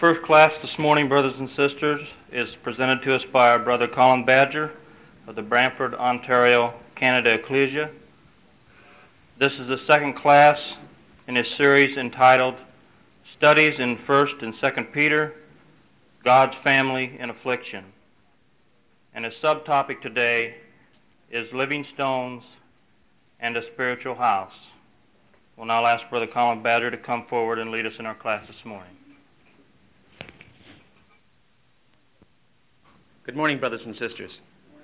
First class this morning, brothers and sisters, is presented to us by our brother Colin Badger of the Brantford, Ontario, Canada Ecclesia. This is the second class in a series entitled Studies in 1st and 2nd Peter, God's Family in Affliction. And a subtopic today is Living Stones and a Spiritual House. We'll now ask Brother Colin Badger to come forward and lead us in our class this morning. Good morning, brothers and sisters.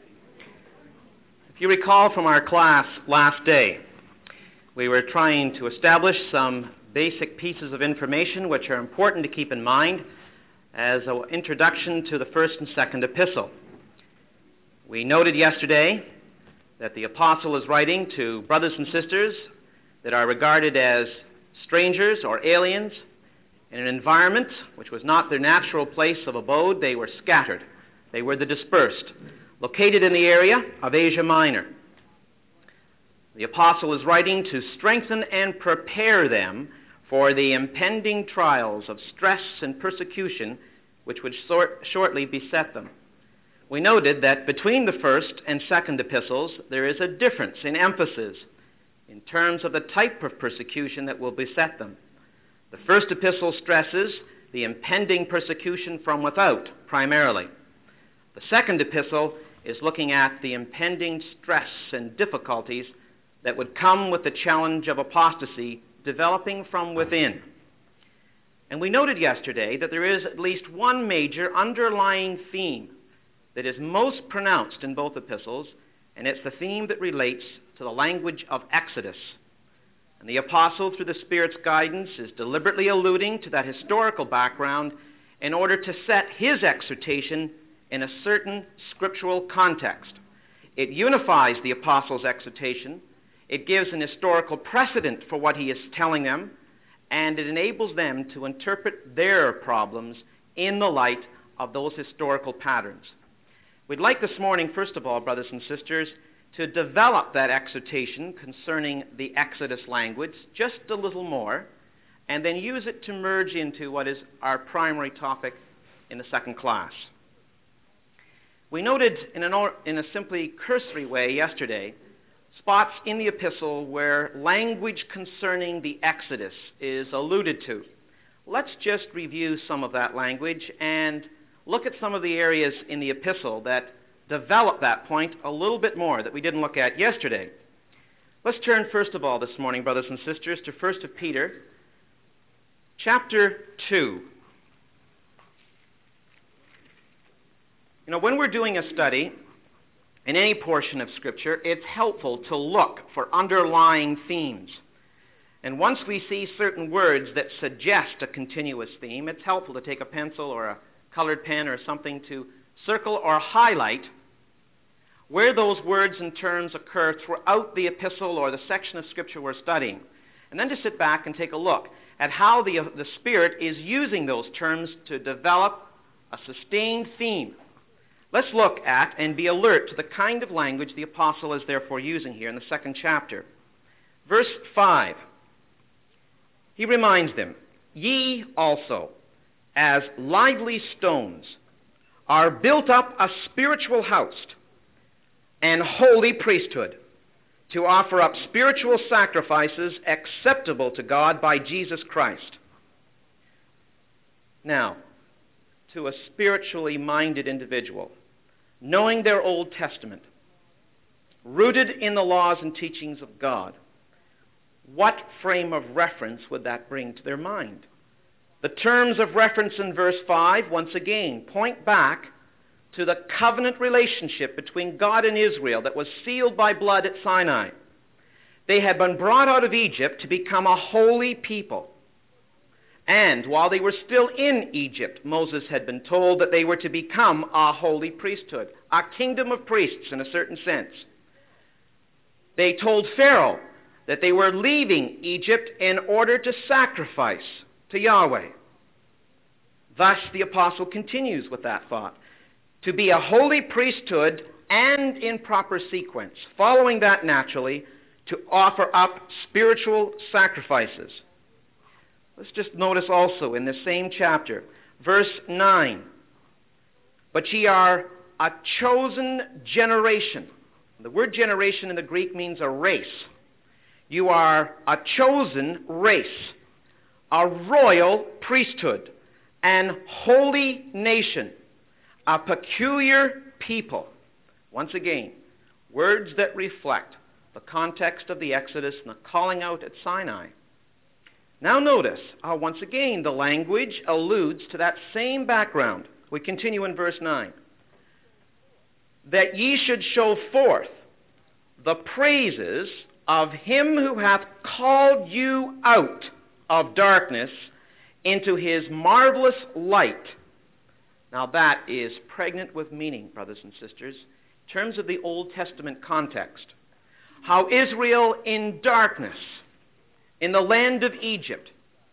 If you recall from our class last day, we were trying to establish some basic pieces of information which are important to keep in mind as an introduction to the first and second epistle. We noted yesterday that the apostle is writing to brothers and sisters that are regarded as strangers or aliens in an environment which was not their natural place of abode. They were scattered. They were the dispersed, located in the area of Asia Minor. The apostle is writing to strengthen and prepare them for the impending trials of stress and persecution which would shortly beset them. We noted that between the first and second epistles, there is a difference in emphasis in terms of the type of persecution that will beset them. The first epistle stresses the impending persecution from without, primarily. The second epistle is looking at the impending stress and difficulties that would come with the challenge of apostasy developing from within. And we noted yesterday that there is at least one major underlying theme that is most pronounced in both epistles, and it's the theme that relates to the language of Exodus. And the apostle, through the Spirit's guidance, is deliberately alluding to that historical background in order to set his exhortation in a certain scriptural context. It unifies the apostle's exhortation, it gives an historical precedent for what he is telling them, and it enables them to interpret their problems in the light of those historical patterns. We'd like this morning, first of all, brothers and sisters, to develop that exhortation concerning the Exodus language just a little more, and then use it to merge into what is our primary topic in the second class. We noted in a simply cursory way yesterday spots in the epistle where language concerning the Exodus is alluded to. Let's just review some of that language and look at some of the areas in the epistle that develop that point a little bit more that we didn't look at yesterday. Let's turn first of all this morning, brothers and sisters, to 1 Peter chapter 2. You know, when we're doing a study in any portion of Scripture, it's helpful to look for underlying themes. And once we see certain words that suggest a continuous theme, it's helpful to take a pencil or a colored pen or something to circle or highlight where those words and terms occur throughout the epistle or the section of Scripture we're studying. And then to sit back and take a look at how the Spirit is using those terms to develop a sustained theme. Let's look at and be alert to the kind of language the apostle is therefore using here in the second chapter. Verse 5, he reminds them, "Ye also, as lively stones, are built up a spiritual house and holy priesthood, to offer up spiritual sacrifices acceptable to God by Jesus Christ." Now, to a spiritually minded individual, knowing their Old Testament, rooted in the laws and teachings of God, what frame of reference would that bring to their mind? The terms of reference in verse 5, once again, point back to the covenant relationship between God and Israel that was sealed by blood at Sinai. They had been brought out of Egypt to become a holy people. And while they were still in Egypt, Moses had been told that they were to become a holy priesthood, a kingdom of priests in a certain sense. They told Pharaoh that they were leaving Egypt in order to sacrifice to Yahweh. Thus, the apostle continues with that thought. To be a holy priesthood and in proper sequence, following that naturally, to offer up spiritual sacrifices. Let's just notice also in the same chapter, verse 9. But ye are a chosen generation. The word generation in the Greek means a race. You are a chosen race, a royal priesthood, an holy nation, a peculiar people. Once again, words that reflect the context of the Exodus and the calling out at Sinai. Now notice how once again the language alludes to that same background. We continue in verse 9. That ye should show forth the praises of him who hath called you out of darkness into his marvelous light. Now that is pregnant with meaning, brothers and sisters, in terms of the Old Testament context. How Israel in darkness, in the land of Egypt,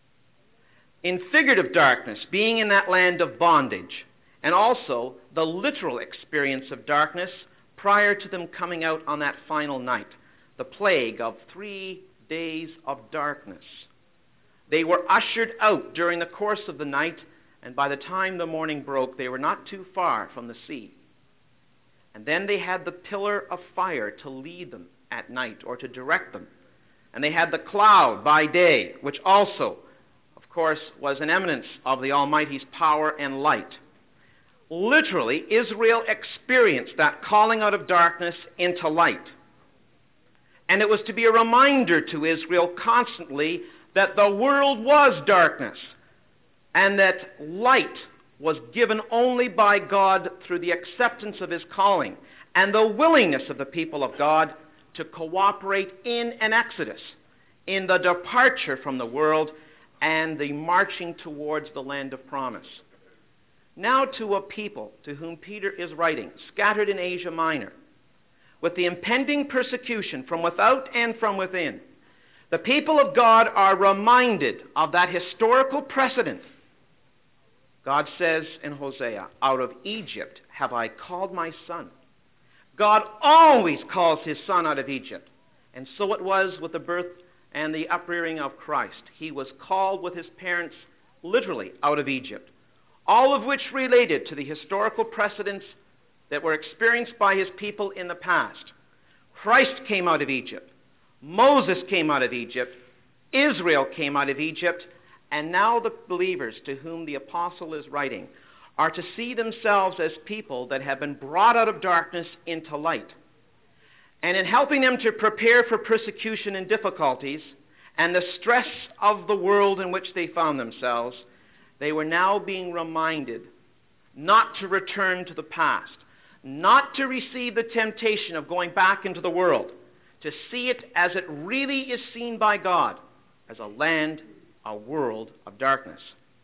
in figurative darkness, being in that land of bondage, and also the literal experience of darkness prior to them coming out on that final night, the plague of 3 days of darkness. They were ushered out during the course of the night, and by the time the morning broke, they were not too far from the sea. And then they had the pillar of fire to lead them at night or to direct them. And they had the cloud by day, which also, of course, was an eminence of the Almighty's power and light. Literally, Israel experienced that calling out of darkness into light. And it was to be a reminder to Israel constantly that the world was darkness and that light was given only by God through the acceptance of his calling and the willingness of the people of God to cooperate in an exodus, in the departure from the world and the marching towards the land of promise. Now to a people to whom Peter is writing, scattered in Asia Minor, with the impending persecution from without and from within, the people of God are reminded of that historical precedent. God says in Hosea, out of Egypt have I called my son. God always calls his son out of Egypt. And so it was with the birth and the uprearing of Christ. He was called with his parents literally out of Egypt, all of which related to the historical precedents that were experienced by his people in the past. Christ came out of Egypt. Moses came out of Egypt. Israel came out of Egypt. And now the believers to whom the apostle is writing are to see themselves as people that have been brought out of darkness into light. And in helping them to prepare for persecution and difficulties and the stress of the world in which they found themselves, they were now being reminded not to return to the past, not to receive the temptation of going back into the world, to see it as it really is seen by God, as a land, a world of darkness.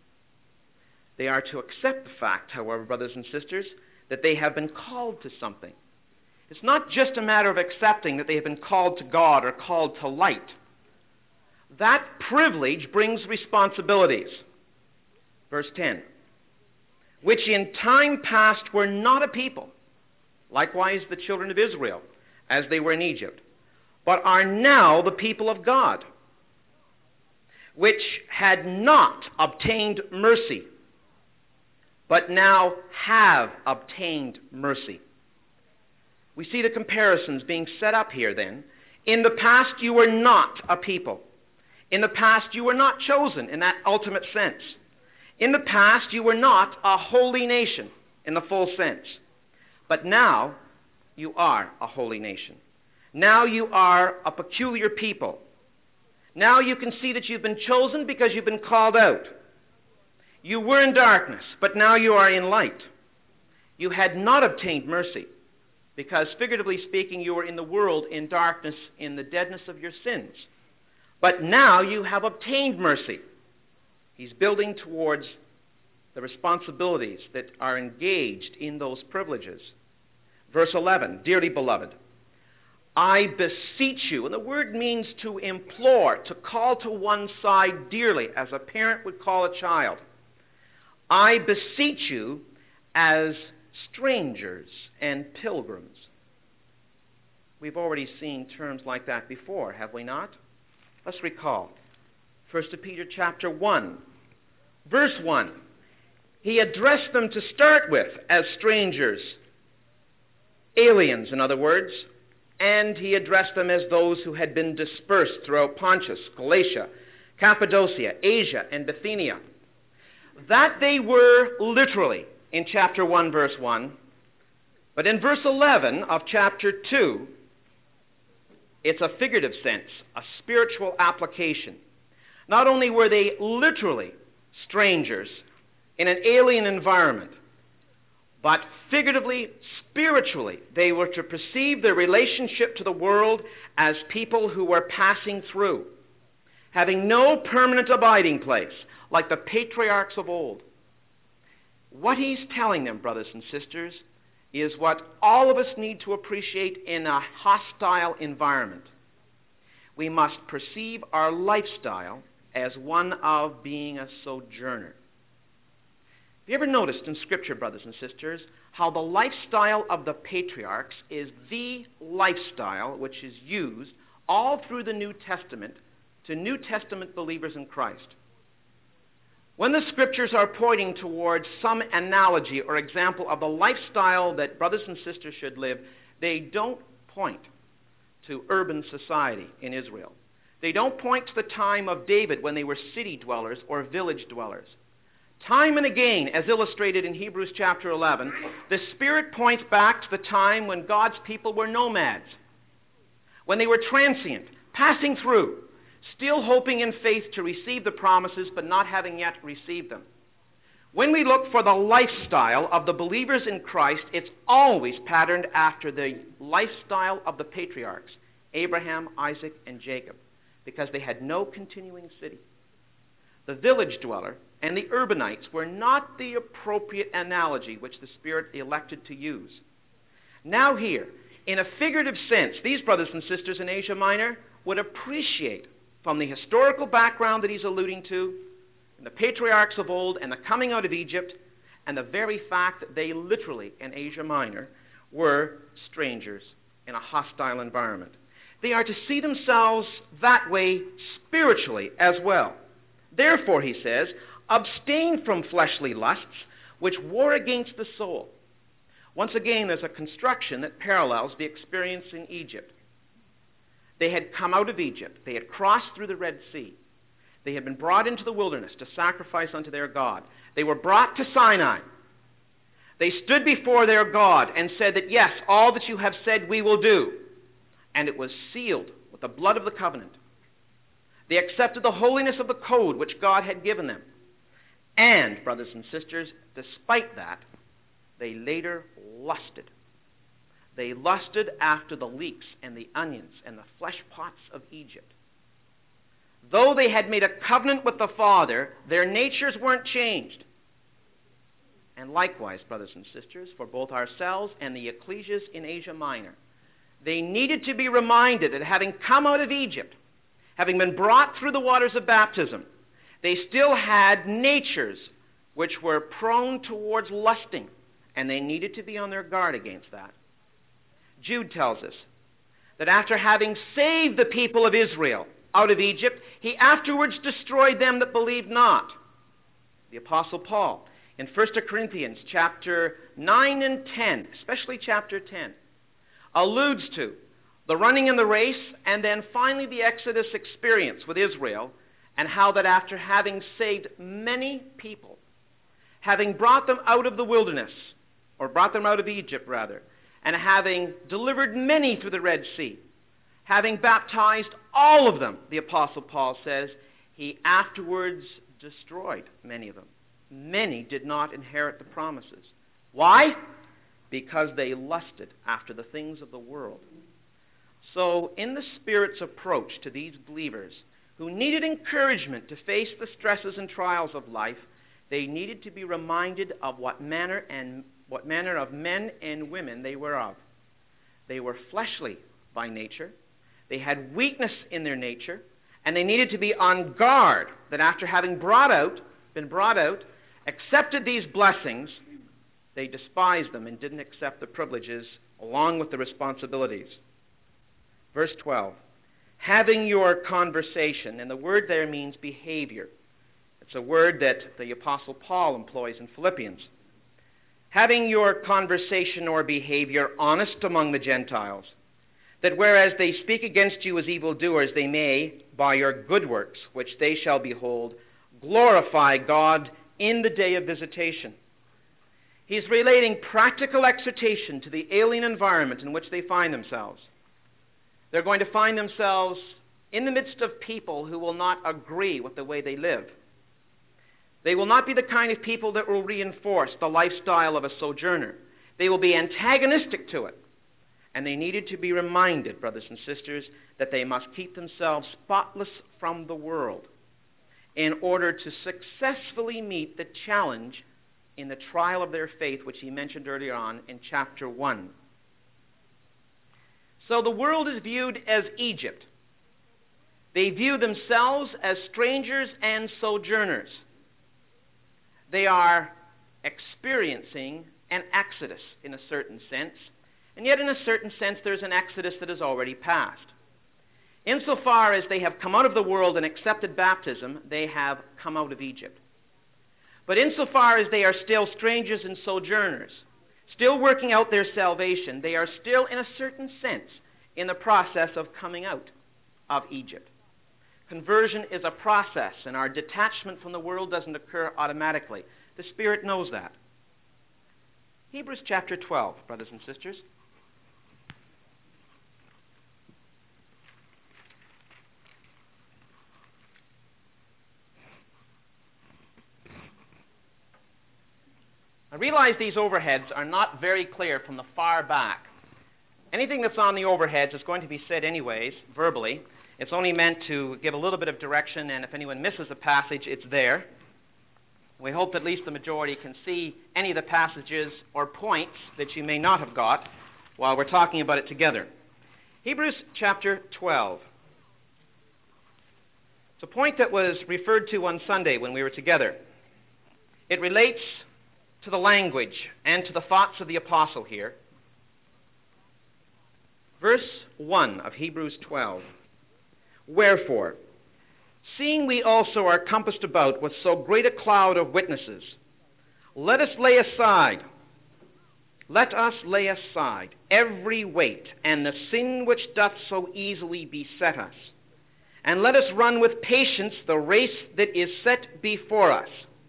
They are to accept the fact, however, brothers and sisters, that they have been called to something. It's not just a matter of accepting that they have been called to God or called to light. That privilege brings responsibilities. Verse 10, which in time past were not a people, likewise the children of Israel, as they were in Egypt, but are now the people of God, which had not obtained mercy, but now have obtained mercy. We see the comparisons being set up here then. In the past, you were not a people. In the past, you were not chosen in that ultimate sense. In the past, you were not a holy nation in the full sense. But now, you are a holy nation. Now you are a peculiar people. Now you can see that you've been chosen because you've been called out. You were in darkness, but now you are in light. You had not obtained mercy because, figuratively speaking, you were in the world in darkness in the deadness of your sins. But now you have obtained mercy. He's building towards the responsibilities that are engaged in those privileges. Verse 11, dearly beloved, I beseech you, and the word means to implore, to call to one side dearly, as a parent would call a child. I beseech you as strangers and pilgrims. We've already seen terms like that before, have we not? Let's recall. 1 Peter chapter 1, verse 1. He addressed them to start with as strangers, aliens, in other words, and he addressed them as those who had been dispersed throughout Pontus, Galatia, Cappadocia, Asia, and Bithynia. That they were literally in chapter 1, verse 1, but in verse 11 of chapter 2, it's a figurative sense, a spiritual application. Not only were they literally strangers in an alien environment, but figuratively, spiritually, they were to perceive their relationship to the world as people who were passing through, having no permanent abiding place, like the patriarchs of old. What he's telling them, brothers and sisters, is what all of us need to appreciate in a hostile environment. We must perceive our lifestyle as one of being a sojourner. Have you ever noticed in Scripture, brothers and sisters, how the lifestyle of the patriarchs is the lifestyle which is used all through the New Testament to New Testament believers in Christ? When the Scriptures are pointing towards some analogy or example of the lifestyle that brothers and sisters should live, they don't point to urban society in Israel. They don't point to the time of David when they were city dwellers or village dwellers. Time and again, as illustrated in Hebrews chapter 11, the Spirit points back to the time when God's people were nomads, when they were transient, passing through, still hoping in faith to receive the promises, but not having yet received them. When we look for the lifestyle of the believers in Christ, it's always patterned after the lifestyle of the patriarchs, Abraham, Isaac, and Jacob, because they had no continuing city. The village dweller and the urbanites were not the appropriate analogy which the Spirit elected to use. Now here, in a figurative sense, these brothers and sisters in Asia Minor would appreciate from the historical background that he's alluding to, and the patriarchs of old, and the coming out of Egypt, and the very fact that they literally, in Asia Minor, were strangers in a hostile environment. They are to see themselves that way spiritually as well. Therefore, he says, abstain from fleshly lusts, which war against the soul. Once again, there's a construction that parallels the experience in Egypt. They had come out of Egypt. They had crossed through the Red Sea. They had been brought into the wilderness to sacrifice unto their God. They were brought to Sinai. They stood before their God and said that, yes, all that you have said we will do. And it was sealed with the blood of the covenant. They accepted the holiness of the code which God had given them. And, brothers and sisters, despite that, they later lusted. They lusted after the leeks and the onions and the flesh pots of Egypt. Though they had made a covenant with the Father, their natures weren't changed. And likewise, brothers and sisters, for both ourselves and the ecclesias in Asia Minor, they needed to be reminded that having come out of Egypt, having been brought through the waters of baptism, they still had natures which were prone towards lusting, and they needed to be on their guard against that. Jude tells us that after having saved the people of Israel out of Egypt, he afterwards destroyed them that believed not. The Apostle Paul, in 1 Corinthians chapter 9 and 10, especially chapter 10, alludes to the running in the race and then finally the Exodus experience with Israel, and how that after having saved many people, having brought them out of the wilderness, or brought them out of Egypt rather, and having delivered many through the Red Sea, having baptized all of them, the Apostle Paul says, he afterwards destroyed many of them. Many did not inherit the promises. Why? Because they lusted after the things of the world. So, in the Spirit's approach to these believers who needed encouragement to face the stresses and trials of life, they needed to be reminded of what manner of men and women they were of. They were fleshly by nature. They had weakness in their nature, and they needed to be on guard that after having been brought out, accepted these blessings, they despised them and didn't accept the privileges along with the responsibilities. Verse 12, having your conversation, and the word there means behavior. It's a word that the Apostle Paul employs in Philippians. Having your conversation or behavior honest among the Gentiles, that whereas they speak against you as evildoers, they may, by your good works, which they shall behold, glorify God in the day of visitation. He's relating practical exhortation to the alien environment in which they find themselves. They're going to find themselves in the midst of people who will not agree with the way they live. They will not be the kind of people that will reinforce the lifestyle of a sojourner. They will be antagonistic to it. And they needed to be reminded, brothers and sisters, that they must keep themselves spotless from the world in order to successfully meet the challenge in the trial of their faith, which he mentioned earlier on in chapter 1. So the world is viewed as Egypt. They view themselves as strangers and sojourners. They are experiencing an exodus in a certain sense, and yet in a certain sense there's an exodus that has already passed. Insofar as they have come out of the world and accepted baptism, they have come out of Egypt. But insofar as they are still strangers and sojourners, still working out their salvation, they are still, in a certain sense, in the process of coming out of Egypt. Conversion is a process, and our detachment from the world doesn't occur automatically. The Spirit knows that. Hebrews chapter 12, brothers and sisters. I realize these overheads are not very clear from the far back. Anything that's on the overheads is going to be said anyways, verbally. It's only meant to give a little bit of direction, and if anyone misses a passage, it's there. We hope at least the majority can see any of the passages or points that you may not have got while we're talking about it together. Hebrews chapter 12. It's a point that was referred to on Sunday when we were together. It relates to the language and to the thoughts of the apostle here. Verse 1 of Hebrews 12. Wherefore, seeing we also are compassed about with so great a cloud of witnesses, let us lay aside every weight and the sin which doth so easily beset us, and let us run with patience the race that is set before us.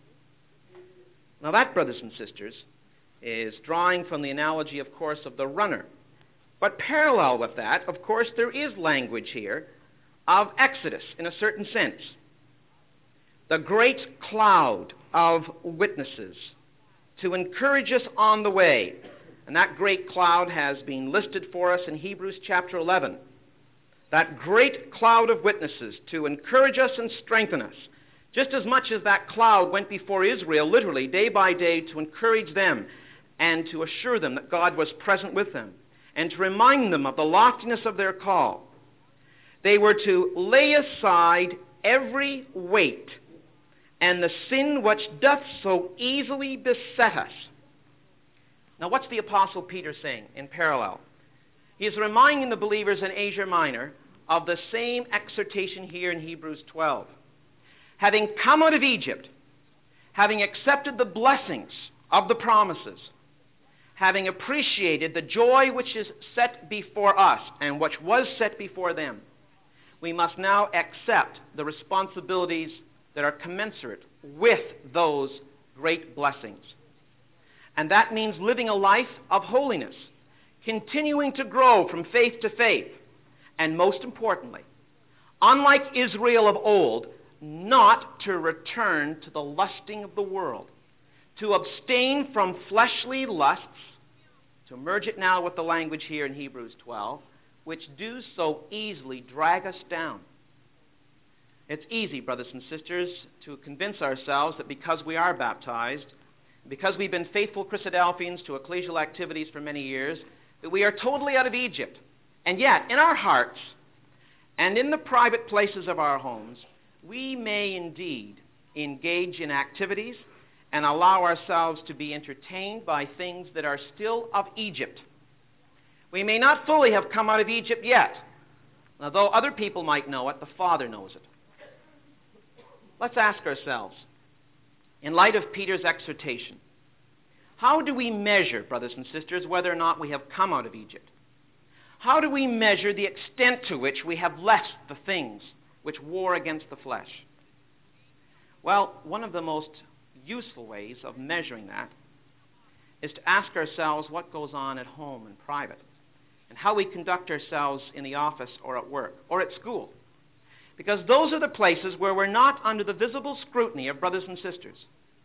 Now that, brothers and sisters, is drawing from the analogy, of course, of the runner. But parallel with that, of course, there is language here of Exodus in a certain sense. The great cloud of witnesses to encourage us on the way. And that great cloud has been listed for us in Hebrews chapter 11. That great cloud of witnesses to encourage us and strengthen us. Just as much as that cloud went before Israel, literally, day by day, to encourage them and to assure them that God was present with them and to remind them of the loftiness of their call. They were to lay aside every weight and the sin which doth so easily beset us. Now, what's the Apostle Peter saying in parallel? He is reminding the believers in Asia Minor of the same exhortation here in Hebrews 12. Having come out of Egypt, having accepted the blessings of the promises, having appreciated the joy which is set before us and which was set before them, we must now accept the responsibilities that are commensurate with those great blessings. And that means living a life of holiness, continuing to grow from faith to faith, and most importantly, unlike Israel of old, not to return to the lusting of the world, to abstain from fleshly lusts, to merge it now with the language here in Hebrews 12, which do so easily drag us down. It's easy, brothers and sisters, to convince ourselves that because we are baptized, because we've been faithful Christadelphians to ecclesial activities for many years, that we are totally out of Egypt. And yet, in our hearts, and in the private places of our homes, we may indeed engage in activities and allow ourselves to be entertained by things that are still of Egypt. We may not fully have come out of Egypt yet, Now, though other people might know it, the Father knows it. Let's ask ourselves, in light of Peter's exhortation, how do we measure, brothers and sisters, whether or not we have come out of Egypt? How do we measure the extent to which we have left the things which war against the flesh? Well, one of the most useful ways of measuring that is to ask ourselves what goes on at home in private, and how we conduct ourselves in the office or at work or at school. Because those are the places where we're not under the visible scrutiny of brothers and sisters.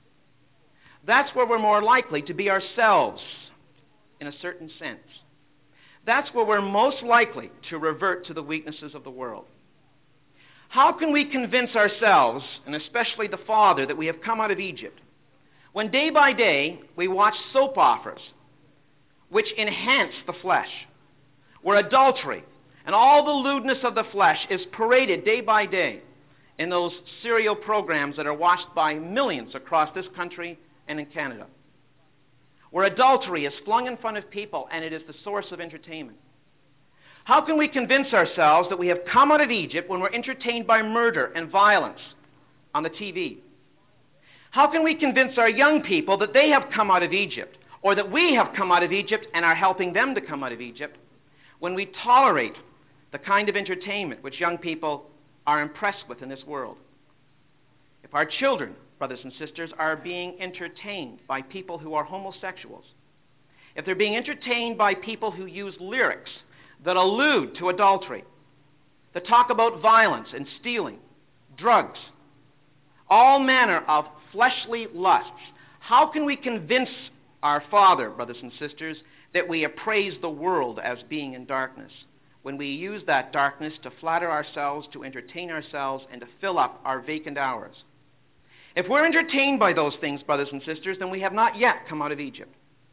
That's where we're more likely to be ourselves in a certain sense. That's where we're most likely to revert to the weaknesses of the world. How can we convince ourselves, and especially the Father, that we have come out of Egypt, when day by day we watch soap operas which enhance the flesh, where adultery and all the lewdness of the flesh is paraded day by day in those serial programs that are watched by millions across this country and in Canada, where adultery is flung in front of people and it is the source of entertainment? How can we convince ourselves that we have come out of Egypt when we're entertained by murder and violence on the TV? How can we convince our young people that they have come out of Egypt, or that we have come out of Egypt and are helping them to come out of Egypt, when we tolerate the kind of entertainment which young people are impressed with in this world? If our children, brothers and sisters, are being entertained by people who are homosexuals, if they're being entertained by people who use lyrics that allude to adultery, that talk about violence and stealing, drugs, all manner of fleshly lusts, how can we convince our Father, brothers and sisters, that we appraise the world as being in darkness, when we use that darkness to flatter ourselves, to entertain ourselves, and to fill up our vacant hours? If we're entertained by those things, brothers and sisters, then we have not yet come out of Egypt.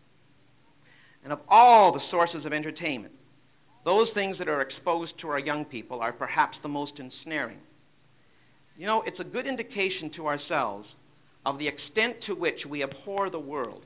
And of all the sources of entertainment, those things that are exposed to our young people are perhaps the most ensnaring. You know, it's a good indication to ourselves of the extent to which we abhor the world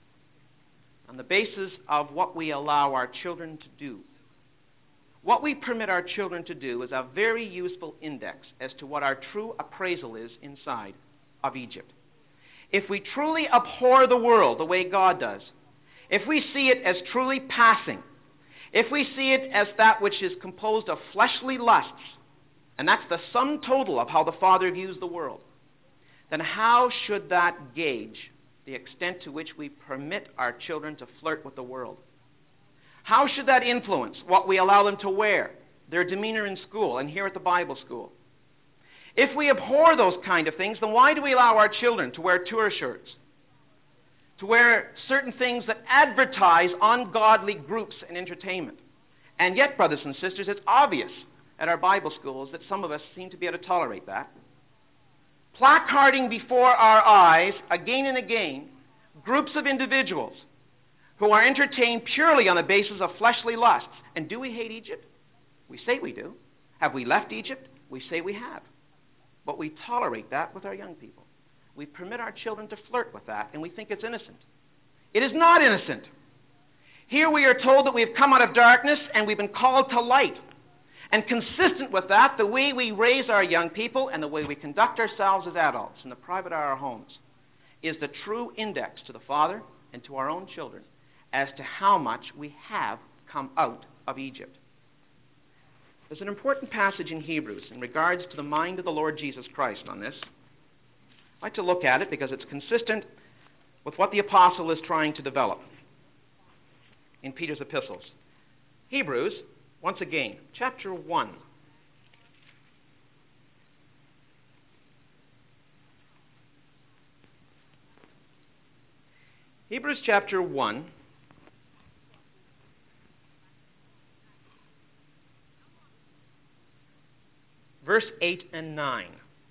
on the basis of what we allow our children to do. What we permit our children to do is a very useful index as to what our true appraisal is inside of Egypt. If we truly abhor the world the way God does, if we see it as truly passing, if we see it as that which is composed of fleshly lusts, and that's the sum total of how the Father views the world, then how should that gauge the extent to which we permit our children to flirt with the world? How should that influence what we allow them to wear, their demeanor in school and here at the Bible school? If we abhor those kind of things, then why do we allow our children to wear tour shirts, to wear certain things that advertise ungodly groups and entertainment? And yet, brothers and sisters, it's obvious at our Bible schools that some of us seem to be able to tolerate that. Placarding before our eyes, again and again, groups of individuals who are entertained purely on the basis of fleshly lusts. And do we hate Egypt? We say we do. Have we left Egypt? We say we have. But we tolerate that with our young people. We permit our children to flirt with that, and we think it's innocent. It is not innocent. Here we are told that we have come out of darkness and we've been called to light. And consistent with that, the way we raise our young people and the way we conduct ourselves as adults in the private of our homes is the true index to the Father and to our own children as to how much we have come out of Egypt. There's an important passage in Hebrews in regards to the mind of the Lord Jesus Christ on this. I'd like to look at it because it's consistent with what the apostle is trying to develop in Peter's epistles. Hebrews, once again, chapter 1. Hebrews chapter 1. Verse 8 and 9.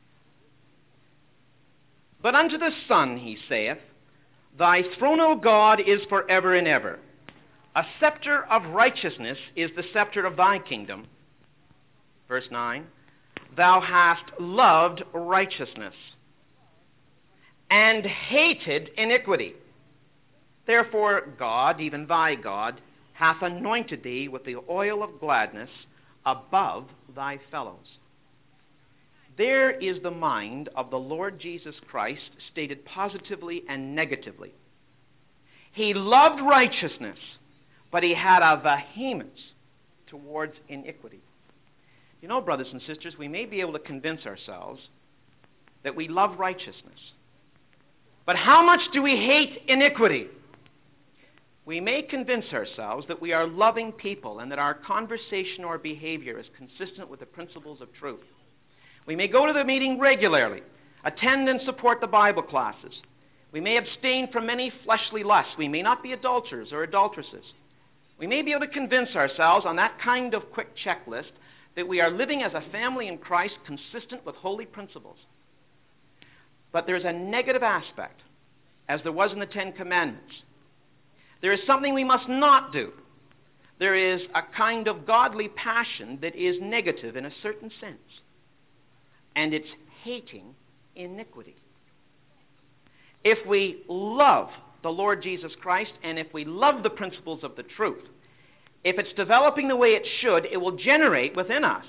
But unto the Son he saith, Thy throne, O God, is forever and ever. A scepter of righteousness is the scepter of thy kingdom. Verse 9. Thou hast loved righteousness and hated iniquity. Therefore God, even thy God, hath anointed thee with the oil of gladness above thy fellows. There is the mind of the Lord Jesus Christ stated positively and negatively. He loved righteousness, but he had a vehemence towards iniquity. You know, brothers and sisters, we may be able to convince ourselves that we love righteousness. But how much do we hate iniquity? We may convince ourselves that we are loving people and that our conversation or behavior is consistent with the principles of truth. We may go to the meeting regularly, attend and support the Bible classes. We may abstain from many fleshly lusts. We may not be adulterers or adulteresses. We may be able to convince ourselves on that kind of quick checklist that we are living as a family in Christ consistent with holy principles. But there's a negative aspect, as there was in the Ten Commandments. There is something we must not do. There is a kind of godly passion that is negative in a certain sense, and it's hating iniquity. If we love the Lord Jesus Christ, and if we love the principles of the truth, if it's developing the way it should, it will generate within us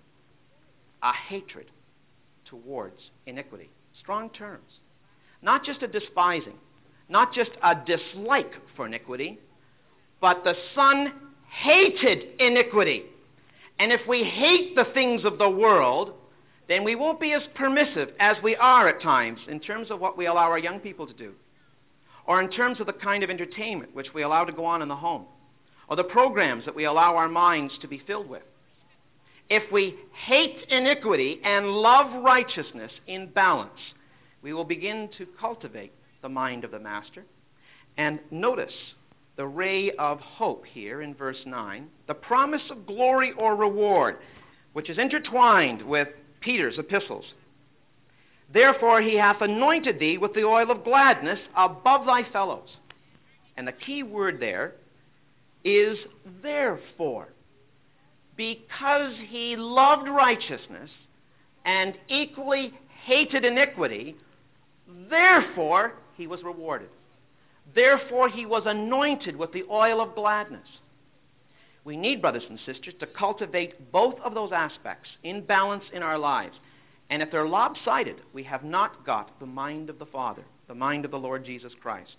a hatred towards iniquity. Strong terms. Not just a despising, not just a dislike for iniquity, but the Son hated iniquity. And if we hate the things of the world, then we won't be as permissive as we are at times in terms of what we allow our young people to do, or in terms of the kind of entertainment which we allow to go on in the home, or the programs that we allow our minds to be filled with. If we hate iniquity and love righteousness in balance, we will begin to cultivate the mind of the Master. And notice the ray of hope here in verse 9, the promise of glory or reward, which is intertwined with Peter's epistles. Therefore he hath anointed thee with the oil of gladness above thy fellows. And the key word there is therefore. Because he loved righteousness and equally hated iniquity, therefore he was rewarded. Therefore he was anointed with the oil of gladness. We need, brothers and sisters, to cultivate both of those aspects in balance in our lives. And if they're lopsided, we have not got the mind of the Father, the mind of the Lord Jesus Christ.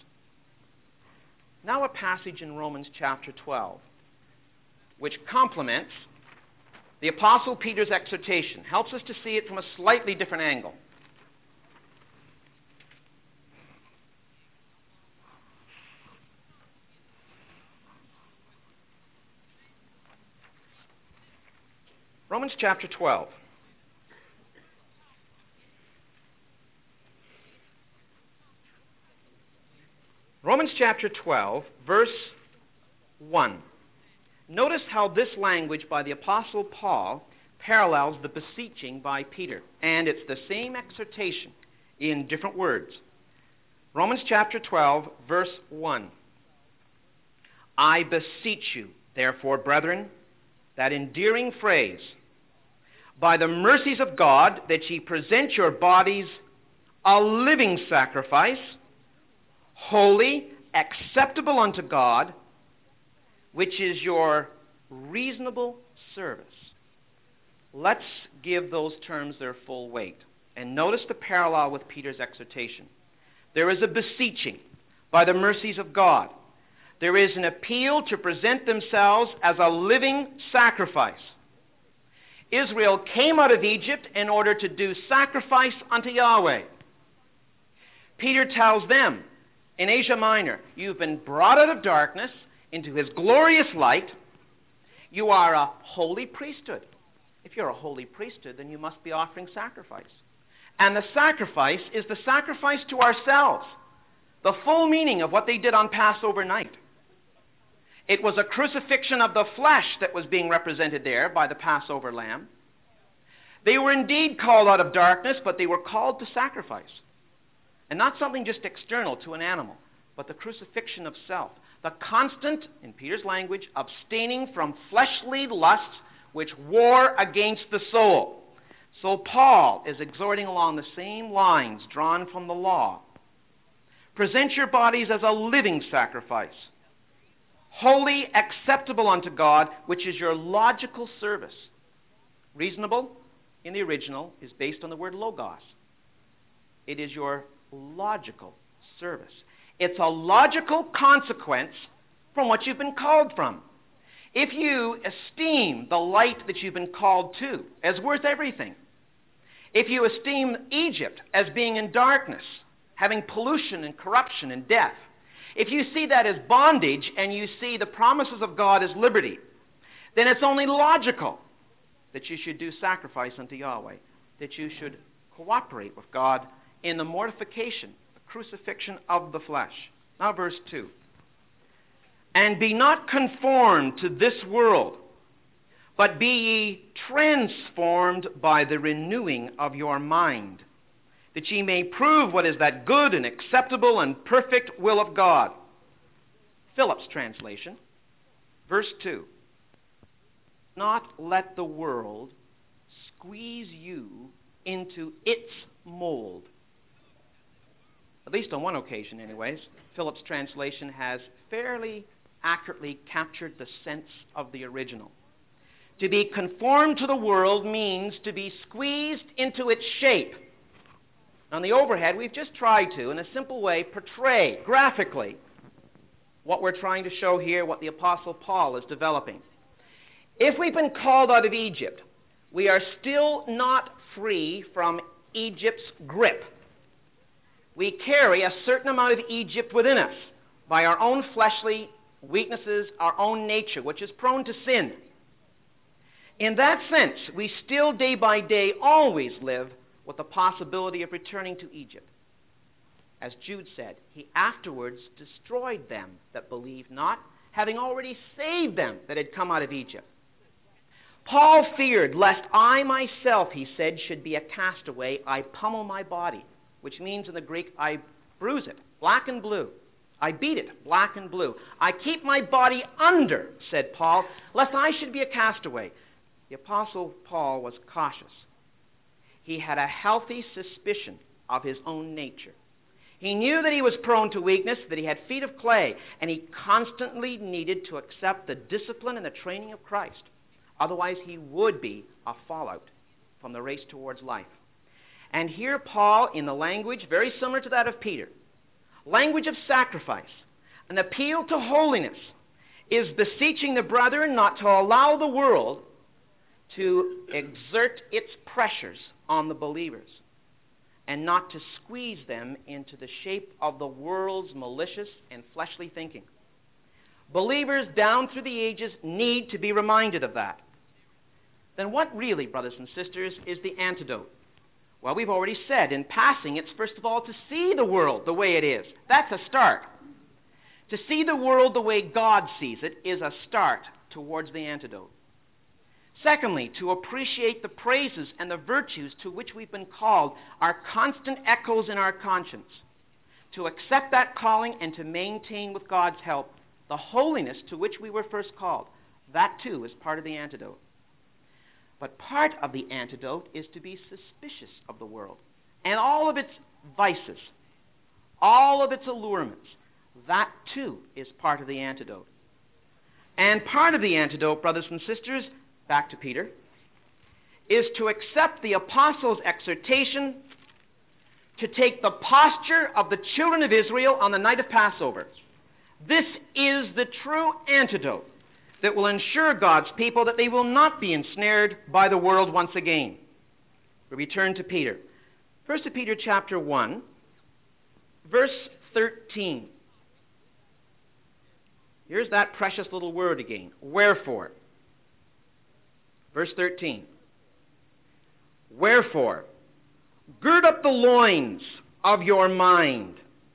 Now a passage in Romans chapter 12, which complements the Apostle Peter's exhortation, helps us to see it from a slightly different angle. Romans chapter 12. Romans chapter 12, verse 1. Notice how this language by the Apostle Paul parallels the beseeching by Peter. And it's the same exhortation in different words. Romans chapter 12, verse 1. I beseech you, therefore, brethren, that endearing phrase, by the mercies of God, that ye present your bodies a living sacrifice, holy, acceptable unto God, which is your reasonable service. Let's give those terms their full weight. And notice the parallel with Peter's exhortation. There is a beseeching by the mercies of God. There is an appeal to present themselves as a living sacrifice. Israel came out of Egypt in order to do sacrifice unto Yahweh. Peter tells them in Asia Minor, you've been brought out of darkness into his glorious light. You are a holy priesthood. If you're a holy priesthood, then you must be offering sacrifice. And the sacrifice is the sacrifice to ourselves. The full meaning of what they did on Passover night. It was a crucifixion of the flesh that was being represented there by the Passover lamb. They were indeed called out of darkness, but they were called to sacrifice. And not something just external to an animal, but the crucifixion of self. The constant, in Peter's language, abstaining from fleshly lusts which war against the soul. So Paul is exhorting along the same lines drawn from the law. Present your bodies as a living sacrifice, holy, acceptable unto God, which is your logical service. Reasonable in the original is based on the word logos. It is your logical service. It's a logical consequence from what you've been called from. If you esteem the light that you've been called to as worth everything, if you esteem Egypt as being in darkness, having pollution and corruption and death, if you see that as bondage and you see the promises of God as liberty, then it's only logical that you should do sacrifice unto Yahweh, that you should cooperate with God in the mortification, the crucifixion of the flesh. Now verse 2. And be not conformed to this world, but be ye transformed by the renewing of your mind, that ye may prove what is that good and acceptable and perfect will of God. Phillips translation, verse 2. Not let the world squeeze you into its mold. At least on one occasion, anyways, Phillips translation has fairly accurately captured the sense of the original. To be conformed to the world means to be squeezed into its shape. On the overhead, we've just tried to, in a simple way, portray graphically what we're trying to show here, what the Apostle Paul is developing. If we've been called out of Egypt, we are still not free from Egypt's grip. We carry a certain amount of Egypt within us by our own fleshly weaknesses, our own nature, which is prone to sin. In that sense, we still day by day always live with the possibility of returning to Egypt. As Jude said, he afterwards destroyed them that believed not, having already saved them that had come out of Egypt. Paul feared lest I myself, he said, should be a castaway. I pummel my body, which means in the Greek, I bruise it, black and blue. I beat it, black and blue. I keep my body under, said Paul, lest I should be a castaway. The Apostle Paul was cautious. He had a healthy suspicion of his own nature. He knew that he was prone to weakness, that he had feet of clay, and he constantly needed to accept the discipline and the training of Christ. Otherwise, he would be a fallout from the race towards life. And here Paul, in the language very similar to that of Peter, language of sacrifice, an appeal to holiness, is beseeching the brethren not to allow the world to exert its pressures on the believers and not to squeeze them into the shape of the world's malicious and fleshly thinking. Believers down through the ages need to be reminded of that. Then what really, brothers and sisters, is the antidote? Well, we've already said in passing, it's first of all to see the world the way it is. That's a start. To see the world the way God sees it is a start towards the antidote. Secondly, to appreciate the praises and the virtues to which we've been called are constant echoes in our conscience. To accept that calling and to maintain with God's help the holiness to which we were first called. That too is part of the antidote. But part of the antidote is to be suspicious of the world and all of its vices, all of its allurements. That too is part of the antidote. And part of the antidote, brothers and sisters, back to Peter, is to accept the apostles' exhortation to take the posture of the children of Israel on the night of Passover. This is the true antidote that will ensure God's people that they will not be ensnared by the world once again. We return to Peter. 1 Peter chapter 1, verse 13. Here's that precious little word again. Wherefore. Verse 13. Wherefore, gird up the loins of your mind.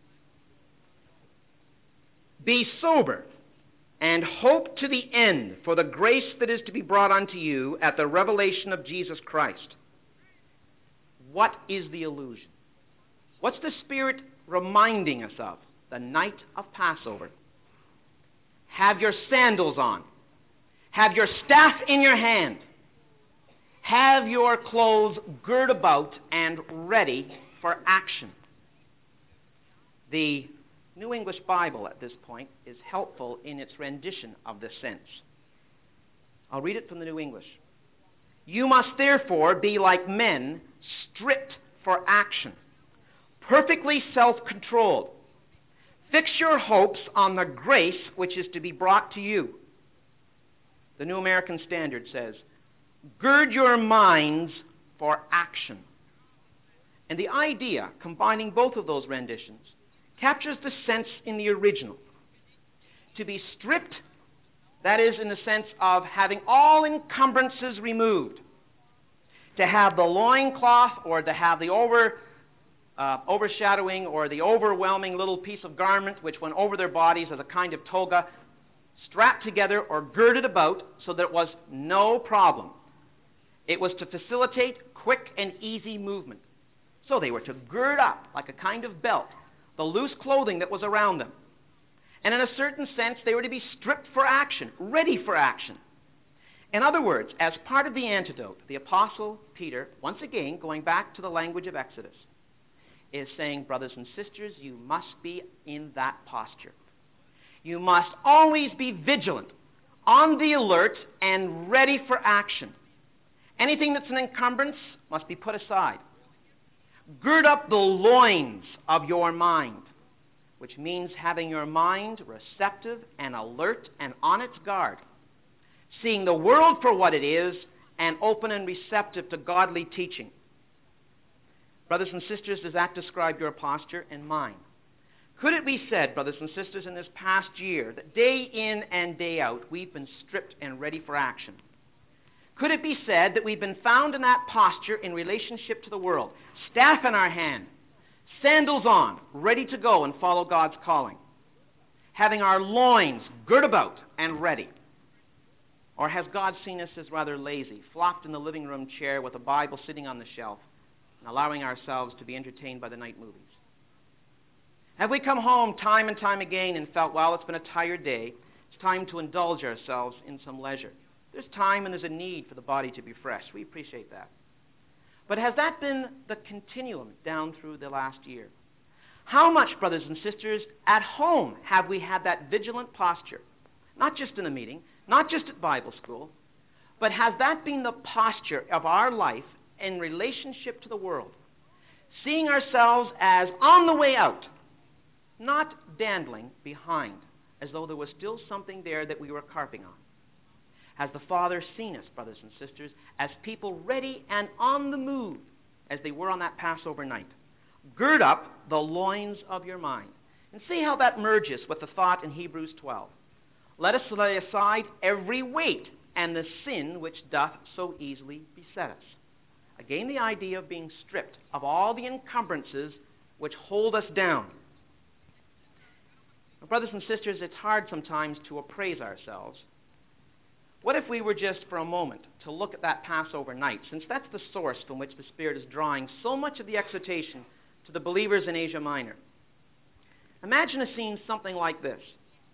Be sober, and hope to the end for the grace that is to be brought unto you at the revelation of Jesus Christ. What is the illusion? What's the Spirit reminding us of? The night of Passover. Have your sandals on. Have your staff in your hand. Have your clothes girt about and ready for action. The New English Bible at this point is helpful in its rendition of this sense. I'll read it from the New English. You must therefore be like men stripped for action, perfectly self-controlled. Fix your hopes on the grace which is to be brought to you. The New American Standard says, gird your minds for action. And the idea, combining both of those renditions, captures the sense in the original. To be stripped, that is in the sense of having all encumbrances removed. To have the loincloth or to have the overshadowing or the overwhelming little piece of garment which went over their bodies as a kind of toga, strapped together or girded about so that it was no problem. It was to facilitate quick and easy movement. So they were to gird up like a kind of belt the loose clothing that was around them. And in a certain sense, they were to be stripped for action, ready for action. In other words, as part of the antidote, the Apostle Peter, once again, going back to the language of Exodus, is saying, brothers and sisters, you must be in that posture. You must always be vigilant, on the alert, and ready for action. Anything that's an encumbrance must be put aside. Gird up the loins of your mind, which means having your mind receptive and alert and on its guard, seeing the world for what it is and open and receptive to godly teaching. Brothers and sisters, does that describe your posture and mine? Could it be said, brothers and sisters, in this past year that day in and day out we've been stripped and ready for action? Could it be said that we've been found in that posture in relationship to the world, staff in our hand, sandals on, ready to go and follow God's calling, having our loins girt about and ready? Or has God seen us as rather lazy, flopped in the living room chair with a Bible sitting on the shelf and allowing ourselves to be entertained by the night movies? Have we come home time and time again and felt, well, it's been a tired day, it's time to indulge ourselves in some leisure? There's time and there's a need for the body to be fresh. We appreciate that. But has that been the continuum down through the last year? How much, brothers and sisters, at home have we had that vigilant posture? Not just in a meeting, not just at Bible school, but has that been the posture of our life in relationship to the world? Seeing ourselves as on the way out, not dandling behind, as though there was still something there that we were carping on. Has the Father seen us, brothers and sisters, as people ready and on the move, as they were on that Passover night? Gird up the loins of your mind. And see how that merges with the thought in Hebrews 12. Let us lay aside every weight and the sin which doth so easily beset us. Again, the idea of being stripped of all the encumbrances which hold us down. Now, brothers and sisters, it's hard sometimes to appraise ourselves. What if we were just for a moment to look at that Passover night, since that's the source from which the Spirit is drawing so much of the exhortation to the believers in Asia Minor? Imagine a scene something like this.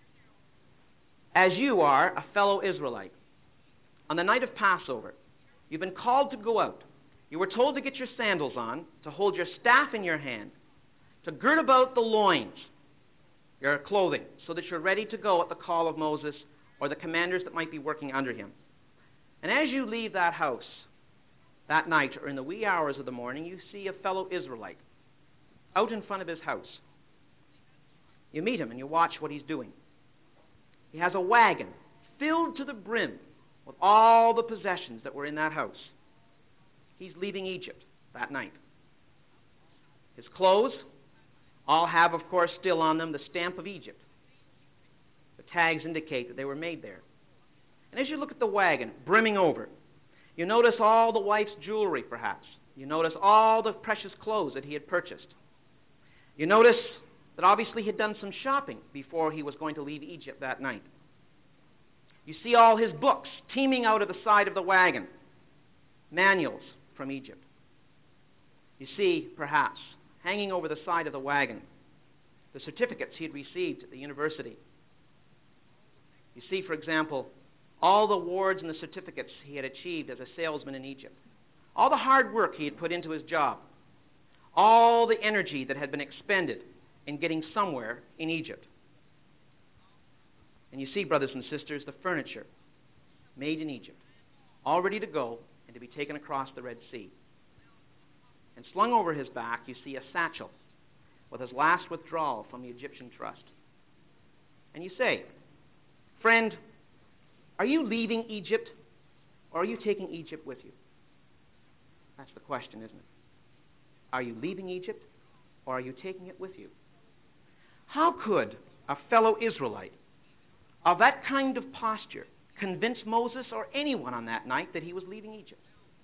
As you are a fellow Israelite, on the night of Passover, you've been called to go out. You were told to get your sandals on, to hold your staff in your hand, to gird about the loins, your clothing, so that you're ready to go at the call of Moses or the commanders that might be working under him. And as you leave that house that night or in the wee hours of the morning, you see a fellow Israelite out in front of his house. You meet him and you watch what he's doing. He has a wagon filled to the brim with all the possessions that were in that house. He's leaving Egypt that night. His clothes all have, of course, still on them the stamp of Egypt. The tags indicate that they were made there. And as you look at the wagon brimming over, you notice all the wife's jewelry, perhaps. You notice all the precious clothes that he had purchased. You notice that obviously he had done some shopping before he was going to leave Egypt that night. You see all his books teeming out of the side of the wagon, manuals from Egypt. You see, perhaps, hanging over the side of the wagon, the certificates he had received at the university. You see, for example, all the awards and the certificates he had achieved as a salesman in Egypt, all the hard work he had put into his job, all the energy that had been expended in getting somewhere in Egypt. And you see, brothers and sisters, the furniture made in Egypt, all ready to go and to be taken across the Red Sea. And slung over his back, you see a satchel with his last withdrawal from the Egyptian trust. And you say, friend, are you leaving Egypt, or are you taking Egypt with you? That's the question, isn't it? Are you leaving Egypt, or are you taking it with you? How could a fellow Israelite of that kind of posture convince Moses or anyone on that night that he was leaving Egypt?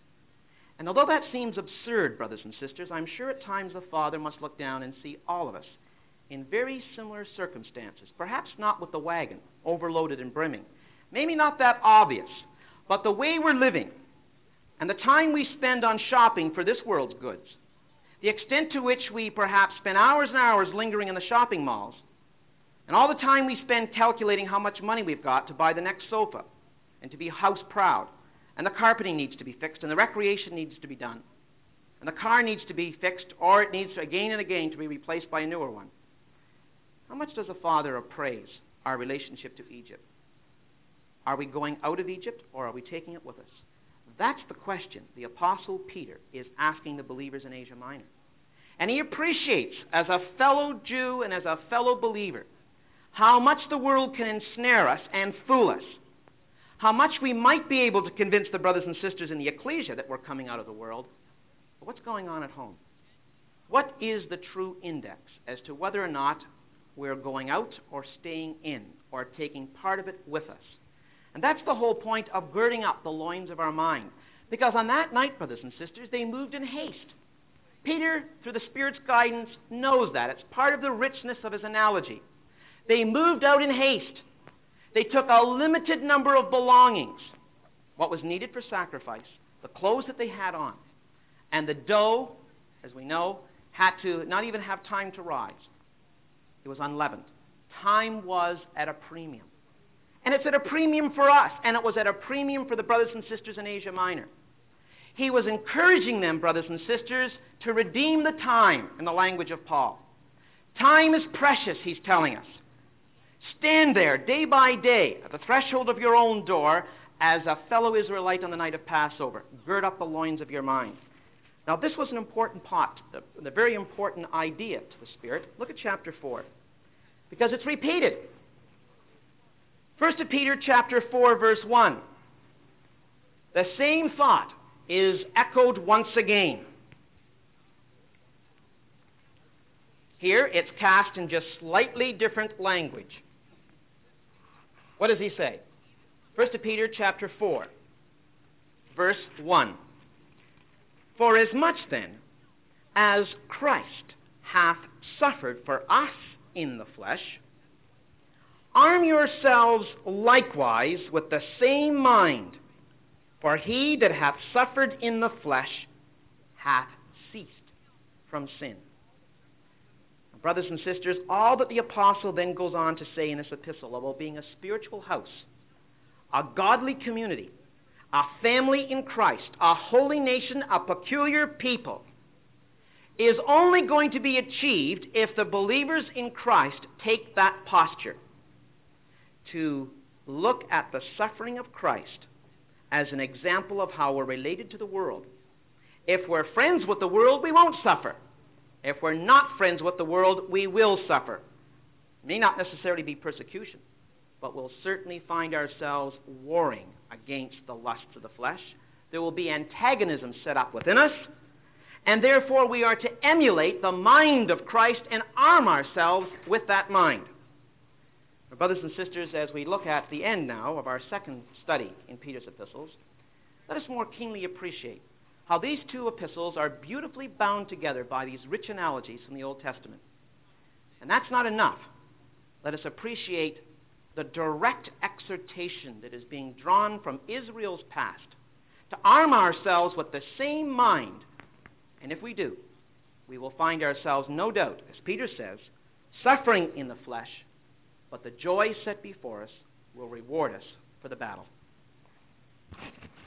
And although that seems absurd, brothers and sisters, I'm sure at times the Father must look down and see all of us in very similar circumstances, perhaps not with the wagon, overloaded and brimming, maybe not that obvious, but the way we're living and the time we spend on shopping for this world's goods, the extent to which we perhaps spend hours and hours lingering in the shopping malls, and all the time we spend calculating how much money we've got to buy the next sofa and to be house proud, and the carpeting needs to be fixed, and the recreation needs to be done, and the car needs to be fixed, or it needs again and again to be replaced by a newer one. How much does the Father appraise our relationship to Egypt? Are we going out of Egypt, or are we taking it with us? That's the question the Apostle Peter is asking the believers in Asia Minor. And he appreciates, as a fellow Jew and as a fellow believer, how much the world can ensnare us and fool us, how much we might be able to convince the brothers and sisters in the ecclesia that we're coming out of the world. But what's going on at home? What is the true index as to whether or not we're going out or staying in or taking part of it with us? And that's the whole point of girding up the loins of our mind. Because on that night, brothers and sisters, they moved in haste. Peter, through the Spirit's guidance, knows that. It's part of the richness of his analogy. They moved out in haste. They took a limited number of belongings, what was needed for sacrifice, the clothes that they had on, and the dough, as we know, had to not even have time to rise. It was unleavened. Time was at a premium. And it's at a premium for us, and it was at a premium for the brothers and sisters in Asia Minor. He was encouraging them, brothers and sisters, to redeem the time, in the language of Paul. Time is precious, he's telling us. Stand there day by day at the threshold of your own door as a fellow Israelite on the night of Passover. Gird up the loins of your mind. Now, this was an important part, the very important idea to the Spirit. Look at chapter 4, because it's repeated. 1 Peter chapter 4, verse 1. The same thought is echoed once again. Here, it's cast in just slightly different language. What does he say? 1 Peter chapter 4, verse 1. For as much then as Christ hath suffered for us in the flesh, arm yourselves likewise with the same mind, for he that hath suffered in the flesh hath ceased from sin. Brothers and sisters, all that the apostle then goes on to say in this epistle about being a spiritual house, a godly community, a family in Christ, a holy nation, a peculiar people, is only going to be achieved if the believers in Christ take that posture to look at the suffering of Christ as an example of how we're related to the world. If we're friends with the world, we won't suffer. If we're not friends with the world, we will suffer. It may not necessarily be persecution, but we'll certainly find ourselves warring against the lusts of the flesh. There will be antagonism set up within us, and therefore we are to emulate the mind of Christ and arm ourselves with that mind. Our brothers and sisters, as we look at the end now of our second study in Peter's epistles, let us more keenly appreciate how these two epistles are beautifully bound together by these rich analogies from the Old Testament. And that's not enough. Let us appreciate the direct exhortation that is being drawn from Israel's past to arm ourselves with the same mind. And if we do, we will find ourselves, no doubt, as Peter says, suffering in the flesh, but the joy set before us will reward us for the battle.